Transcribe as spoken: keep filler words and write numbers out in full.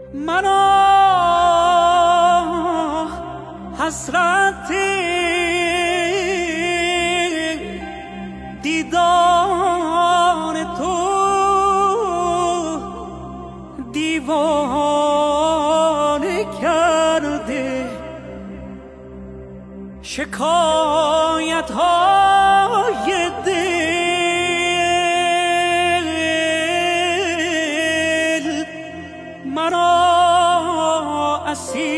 منو حسرت دیدار تو دیوانه کرده. شکایت های دل مرا اسیر